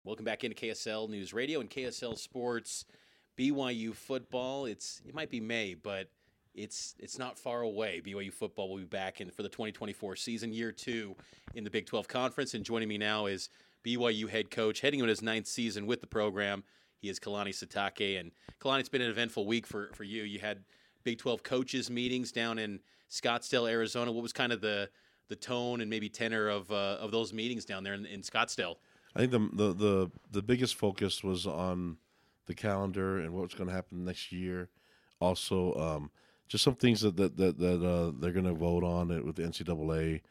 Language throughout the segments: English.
Welcome back into KSL News Radio and KSL Sports. BYU football. It might be May, but it's not far away. BYU football will be back in for the 2024 season, year 2 in the Big 12 Conference. And joining me now is BYU head coach, heading into his 9th season with the program. He is Kalani Sitake. And Kalani, it's been an eventful week for you. You had Big 12 coaches meetings down in Scottsdale, Arizona. What was kind of the tone and maybe tenor of those meetings down there in Scottsdale? I think the biggest focus was on the calendar and what's going to happen next year. Also, just some things that they're going to vote on it with the NCAA.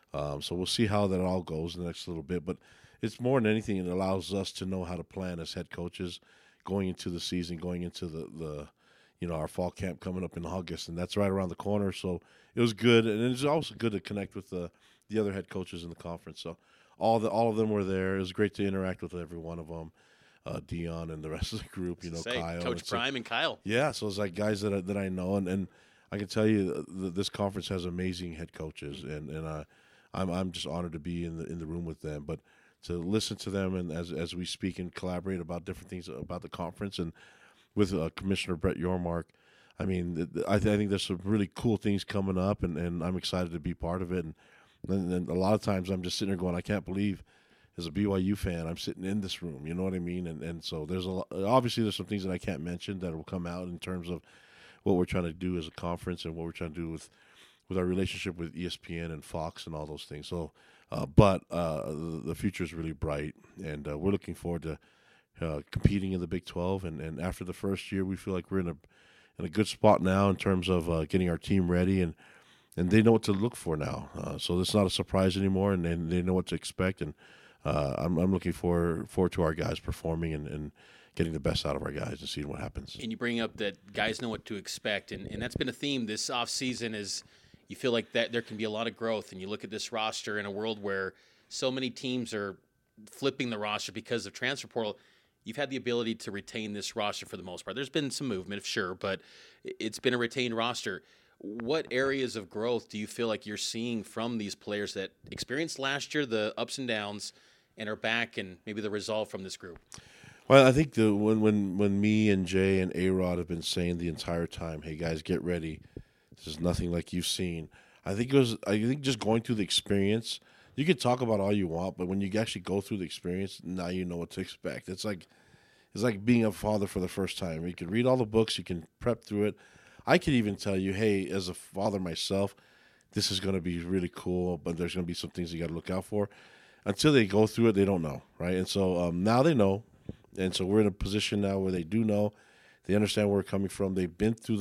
So we'll see how that all goes in the next little bit. But it's more than anything, it allows us to know how to plan as head coaches going into the season, going into the our fall camp coming up in August, and that's right around the corner. So it was good, and it's also good to connect with the other head coaches in the conference. So all of them were there. It was great to interact with every one of them, Dion and the rest of the group. Kyle, Coach Prime and Kyle. Yeah, so it's like guys that I know, and I can tell you this conference has amazing head coaches, and I'm just honored to be in the room with them. But to listen to them and as we speak and collaborate about different things about the conference and with Commissioner Brett Yormark, I mean, I think there's some really cool things coming up, and I'm excited to be part of it. And a lot of times I'm just sitting there going, I can't believe, as a BYU fan, I'm sitting in this room. You know what I mean? And so obviously there's some things that I can't mention that will come out in terms of what we're trying to do as a conference and what we're trying to do with our relationship with ESPN and Fox and all those things. So, but the future is really bright, and we're looking forward to competing in the Big 12. And after the first year, we feel like we're in a good spot now in terms of getting our team ready, and they know what to look for now. So it's not a surprise anymore, and they know what to expect. And I'm looking forward to our guys performing and getting the best out of our guys and seeing what happens. And you bring up that guys know what to expect, and that's been a theme this offseason is you feel like that there can be a lot of growth, and you look at this roster in a world where so many teams are flipping the roster because of transfer portal. You've had the ability to retain this roster for the most part. There's been some movement, sure, but it's been a retained roster. What areas of growth do you feel like you're seeing from these players that experienced last year the ups and downs and are back, and maybe the resolve from this group? Well, I think when me and Jay and A-Rod have been saying the entire time, hey, guys, get ready. This is nothing like you've seen. I think just going through the experience, you can talk about all you want, but when you actually go through the experience, now you know what to expect. It's like being a father for the first time. You can read all the books, you can prep through it. I could even tell you, hey, as a father myself, this is going to be really cool, but there's going to be some things you got to look out for. Until they go through it, they don't know, right? And so now they know, and so we're in a position now where they do know. They understand where we're coming from. They've been through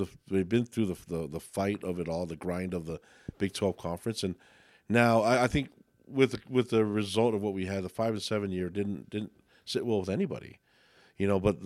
the fight of it all, the grind of the Big 12 conference, and now I think with the result of what we had, the 5-7 year didn't sit well with anybody, But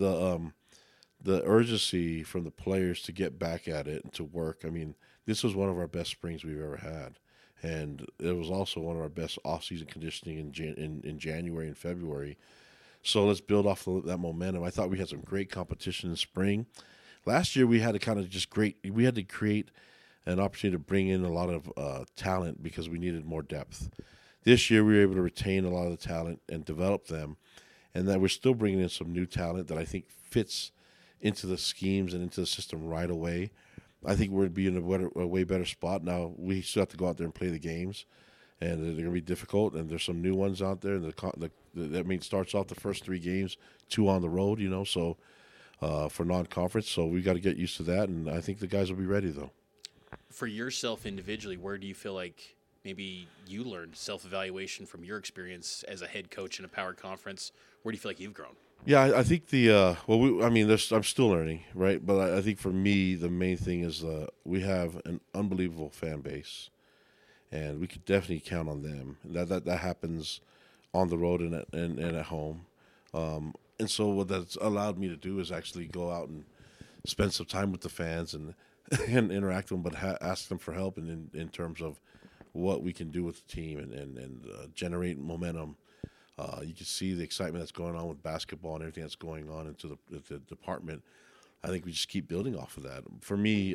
the urgency from the players to get back at it and to work. I mean, this was one of our best springs we've ever had, and it was also one of our best off-season conditioning in January and February. So let's build off that momentum. I thought we had some great competition in spring. Last year we had to we had to create an opportunity to bring in a lot of talent because we needed more depth. This year we were able to retain a lot of the talent and develop them, and that we're still bringing in some new talent that I think fits into the schemes and into the system right away. I think we're going to be in a way better spot. Now, we still have to go out there and play the games, and they're going to be difficult, and there's some new ones out there. And that means starts off the first 3 games, 2 on the road, so for non-conference. So we got to get used to that, and I think the guys will be ready, though. For yourself individually, where do you feel like maybe you learned self-evaluation from your experience as a head coach in a power conference? Where do you feel like you've grown? Yeah, I think I'm still learning, right? But I think for me, the main thing is we have an unbelievable fan base, and we could definitely count on them. That happens on the road and at home. And so what that's allowed me to do is actually go out and spend some time with the fans and and interact with them, but ask them for help in terms of what we can do with the team and generate momentum. You can see the excitement that's going on with basketball and everything that's going on into the department. I think we just keep building off of that. For me,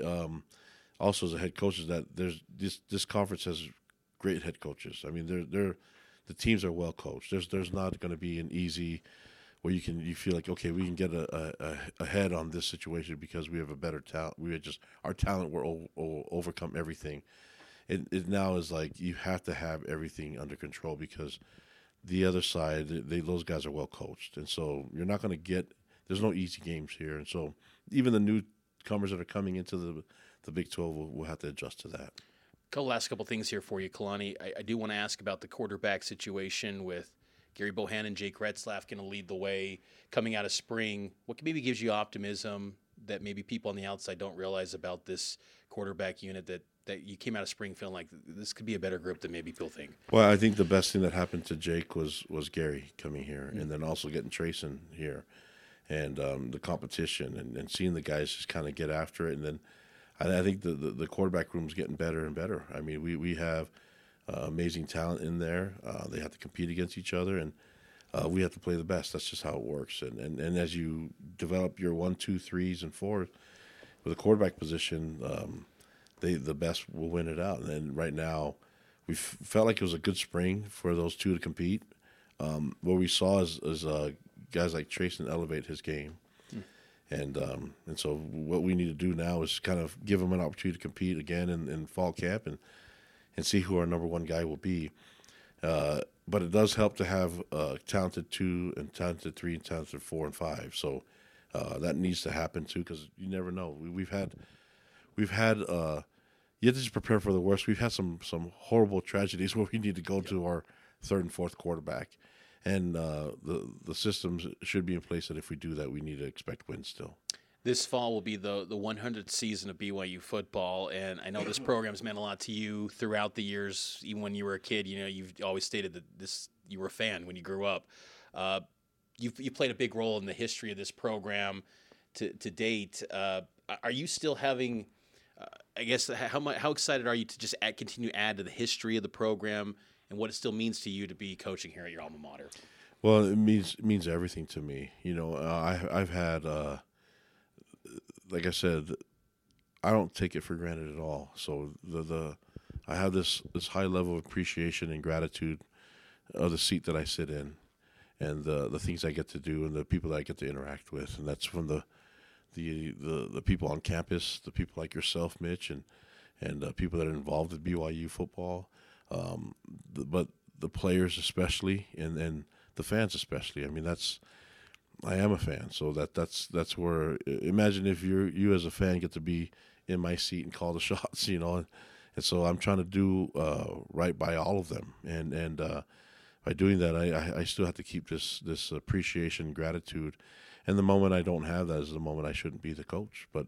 also as a head coach, is that there's this conference has great head coaches. I mean, the teams are well coached. There's not going to be an easy where you feel like, okay, we can get ahead on this situation because we have a better talent. Our talent will overcome everything. It now is like you have to have everything under control because the other side, those guys are well coached, and so you're not going to get. There's no easy games here, and so even the newcomers that are coming into the Big 12 will have to adjust to that. Last couple things here for you, Kalani. I do want to ask about the quarterback situation with Gary Bohannon, Jake Retzlaff going to lead the way coming out of spring. What maybe gives you optimism that maybe people on the outside don't realize about this quarterback unit that you came out of spring feeling like this could be a better group than maybe people think? Well, I think the best thing that happened to Jake was Gary coming here, and then also getting Trayson here, and the competition and seeing the guys just kind of get after it. And then I think the quarterback room is getting better and better. I mean, we have amazing talent in there. They have to compete against each other, and we have to play the best. That's just how it works. And as you develop your 1, 2, 3s, and 4s with a quarterback position, the best will win it out. And right now, we felt like it was a good spring for those two to compete. What we saw is guys like Trayson elevate his game. And so what we need to do now is kind of give him an opportunity to compete again in fall camp and see who our number one guy will be. But it does help to have talented 2 and talented 3 and talented 4 and 5. So that needs to happen too, because you never know. We've had you have to just prepare for the worst. We've had some horrible tragedies where we need to go to our 3rd and 4th quarterback. And the systems should be in place that if we do that, we need to expect wins still. This fall will be the 100th season of BYU football, and I know this program's meant a lot to you throughout the years. Even when you were a kid, you've always stated that you were a fan when you grew up. You played a big role in the history of this program to date. Are you still having? I guess how excited are you to just continue to add to the history of the program and what it still means to you to be coaching here at your alma mater? Well, it means everything to me. I've had, like I said, I don't take it for granted at all. So I have this high level of appreciation and gratitude of the seat that I sit in, and the things I get to do, and the people that I get to interact with, and that's from the people on campus, the people like yourself, Mitch, and people that are involved with BYU football. But the players especially, and the fans especially. I mean, I am a fan, so that's where. Imagine if you as a fan get to be in my seat and call the shots, and so I'm trying to do right by all of them, and by doing that, I still have to keep this appreciation, gratitude, and the moment I don't have that is the moment I shouldn't be the coach. But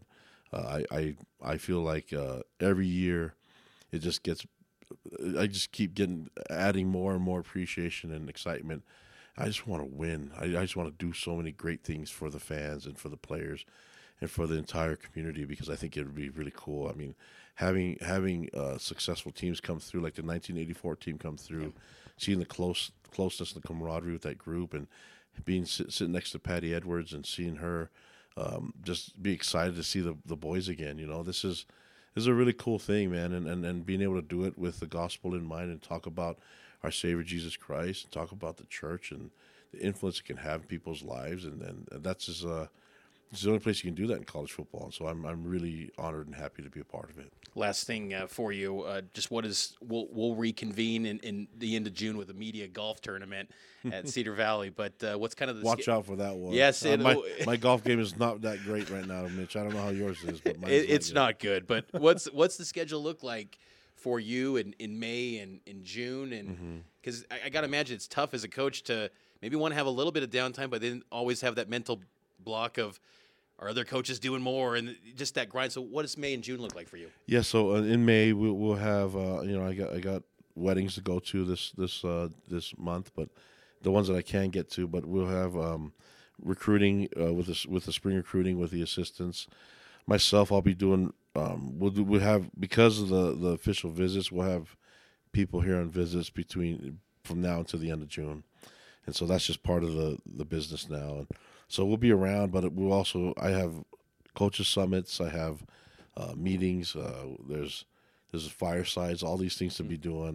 I feel like every year it just gets. I just keep adding more and more appreciation and excitement. I just want to win. I just want to do so many great things for the fans and for the players and for the entire community, because I think it would be really cool. I mean, having successful teams come through, like the 1984 team come through, seeing the closeness and the camaraderie with that group, and being sitting next to Patty Edwards and seeing her just be excited to see the boys again. This is a really cool thing, man, and being able to do it with the gospel in mind and talk about our Savior Jesus Christ, and talk about the church and the influence it can have in people's lives, and that's just it's the only place you can do that in college football. And so I'm really honored and happy to be a part of it. Last thing for you, just we'll reconvene in the end of June with a media golf tournament at Cedar Valley. But what's kind of the watch out for that one? Yes, my golf game is not that great right now, Mitch. I don't know how yours is, but it's not good. But what's the schedule look like for you in May and in June? And because I got to imagine it's tough as a coach to maybe want to have a little bit of downtime, but then always have that mental block of, are other coaches doing more, and just that grind. So what does May and June look like for you? Yeah, so in May we'll have I got weddings to go to this month, but the ones that I can get to. But we'll have recruiting with the spring recruiting with the assistants. Myself, I'll be doing. We'll have, because of the official visits, we'll have people here on visits from now until the end of June, and so that's just part of the business now. And so we'll be around, but I have coaches summits, I have meetings, there's firesides, all these things to be doing.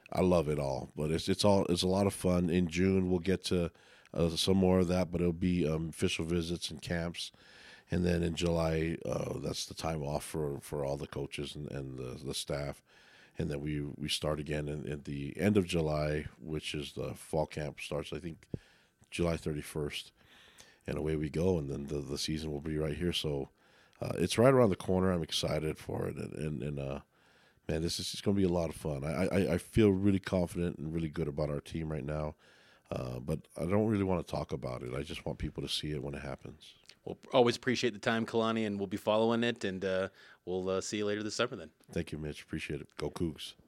I love it all, but it's a lot of fun. In June, we'll get to some more of that, but it'll be official visits and camps, and then in July, that's the time off for all the coaches and the staff, and then we start again in the end of July, which is the fall camp starts. I think July 31st, and away we go, and then the season will be right here. So it's right around the corner. I'm excited for it, and man, this is going to be a lot of fun. I feel really confident and really good about our team right now, but I don't really want to talk about it. I just want people to see it when it happens. We'll always appreciate the time, Kalani, and we'll be following it, and we'll see you later this summer then. Thank you, Mitch. Appreciate it. Go Cougs.